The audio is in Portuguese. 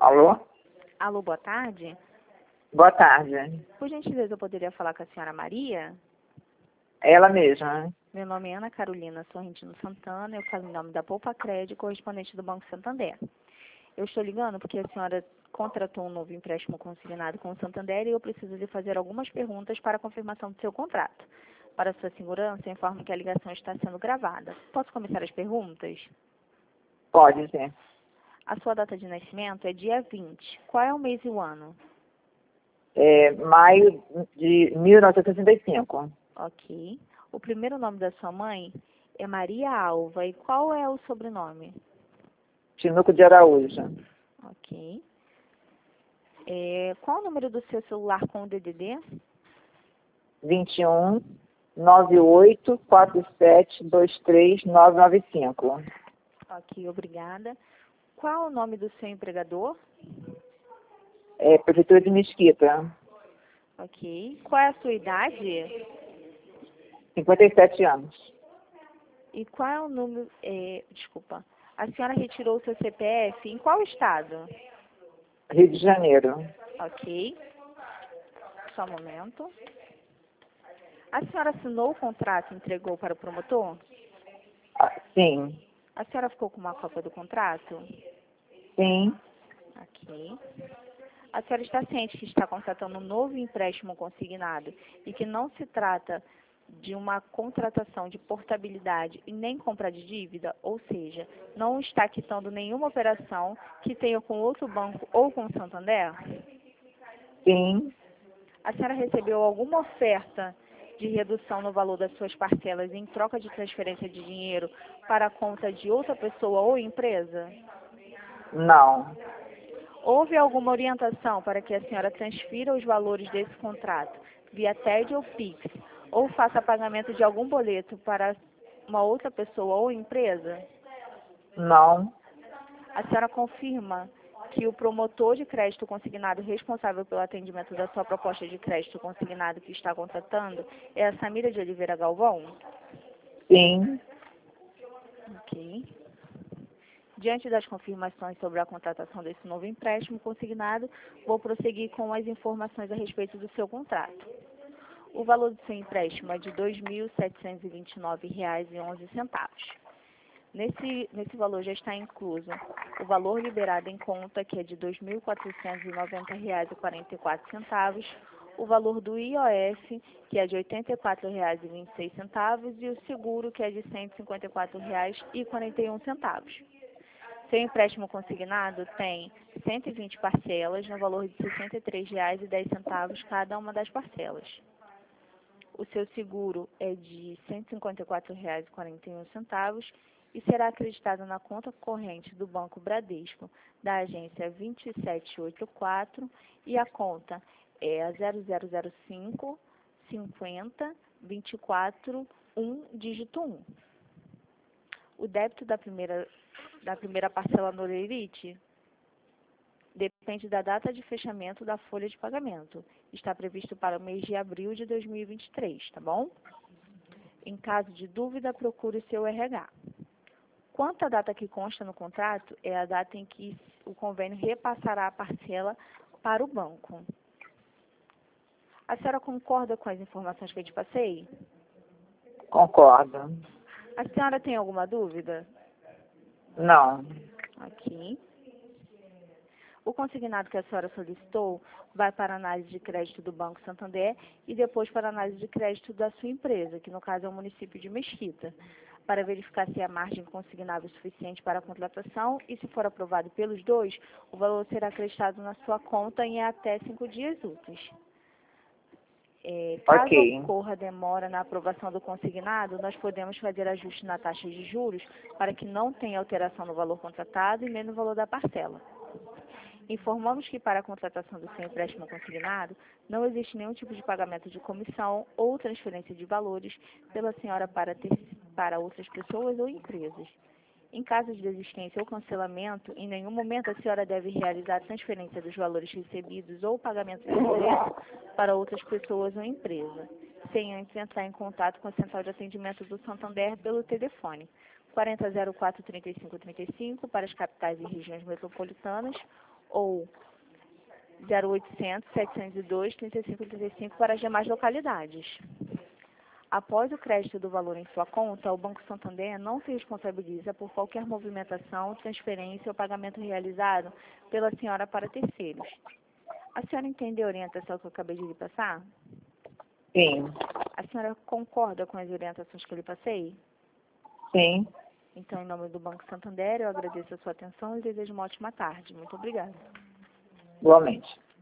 Alô? Alô, boa tarde. Boa tarde. Por gentileza, eu poderia falar com a senhora Maria? Ela mesma. Meu nome é Ana Carolina Sorrentino Santana, eu falo em nome da Poupa Crédito, correspondente do Banco Santander. Eu estou ligando porque a senhora contratou um novo empréstimo consignado com o Santander e eu preciso lhe fazer algumas perguntas para a confirmação do seu contrato. Para sua segurança, eu informo que a ligação está sendo gravada. Posso começar as perguntas? Pode ser. A sua data de nascimento é dia 20. Qual é o mês e o ano? Maio de 1965. Ok. O primeiro nome da sua mãe é Maria Alva. E qual é o sobrenome? Tinuco de Araújo. Ok. Qual o número do seu celular com o DDD? 21 98 47 23 995. Ok, obrigada. Qual o nome do seu empregador? Prefeitura de Mesquita. Ok. Qual é a sua idade? 57 anos. E qual é o número... desculpa. A senhora retirou o seu CPF em qual estado? Rio de Janeiro. Ok. Só um momento. A senhora assinou o contrato e entregou para o promotor? Sim. A senhora ficou com uma cópia do contrato? Sim. Ok. A senhora está ciente que está contratando um novo empréstimo consignado e que não se trata de uma contratação de portabilidade e nem compra de dívida, ou seja, não está quitando nenhuma operação que tenha com outro banco ou com o Santander? Sim. A senhora recebeu alguma oferta de redução no valor das suas parcelas em troca de transferência de dinheiro para a conta de outra pessoa ou empresa? Não. Houve alguma orientação para que a senhora transfira os valores desse contrato via TED ou PIX, ou faça pagamento de algum boleto para uma outra pessoa ou empresa? Não. A senhora confirma que o promotor de crédito consignado responsável pelo atendimento da sua proposta de crédito consignado que está contratando é a Samira de Oliveira Galvão? Sim. Ok. Diante das confirmações sobre a contratação desse novo empréstimo consignado, vou prosseguir com as informações a respeito do seu contrato. O valor do seu empréstimo é de R$ 2.729,11. Nesse valor já está incluso o valor liberado em conta, que é de R$ 2.490,44, o valor do IOF, que é de R$ 84,26, e o seguro, que é de R$ 154,41. Seu empréstimo consignado tem 120 parcelas no valor de R$ 63,10 cada uma das parcelas. O seu seguro é de R$ 154,41 e será acreditado na conta corrente do Banco Bradesco, da agência 2784, e a conta é a 0005 50 24 1, dígito 1. O débito da primeira parcela no Lerite depende da data de fechamento da folha de pagamento. Está previsto para o mês de abril de 2023, tá bom? Em caso de dúvida, procure o seu RH. Quanto à data que consta no contrato, é a data em que o convênio repassará a parcela para o banco. A senhora concorda com as informações que eu te passei? Concordo. A senhora tem alguma dúvida? Não. Aqui. O consignado que a senhora solicitou vai para a análise de crédito do Banco Santander e depois para a análise de crédito da sua empresa, que no caso é o município de Mesquita, para verificar se há margem consignável suficiente para a contratação e, se for aprovado pelos dois, o valor será acreditado na sua conta em até 5 dias úteis. Caso ocorra demora na aprovação do consignado, nós podemos fazer ajuste na taxa de juros para que não tenha alteração no valor contratado e nem no valor da parcela. Informamos que para a contratação do seu empréstimo consignado, não existe nenhum tipo de pagamento de comissão ou transferência de valores pela senhora para outras pessoas ou empresas. Em caso de desistência ou cancelamento, em nenhum momento a senhora deve realizar a transferência dos valores recebidos ou pagamento de boleto para outras pessoas ou empresa, sem antes entrar em contato com a Central de Atendimento do Santander pelo telefone 4004-3535 para as capitais e regiões metropolitanas, ou 0800 702 3535 para as demais localidades. Após o crédito do valor em sua conta, o Banco Santander não se responsabiliza por qualquer movimentação, transferência ou pagamento realizado pela senhora para terceiros. A senhora entende a orientação que eu acabei de lhe passar? Sim. A senhora concorda com as orientações que eu lhe passei? Sim. Então, em nome do Banco Santander, eu agradeço a sua atenção e desejo uma ótima tarde. Muito obrigada. Igualmente.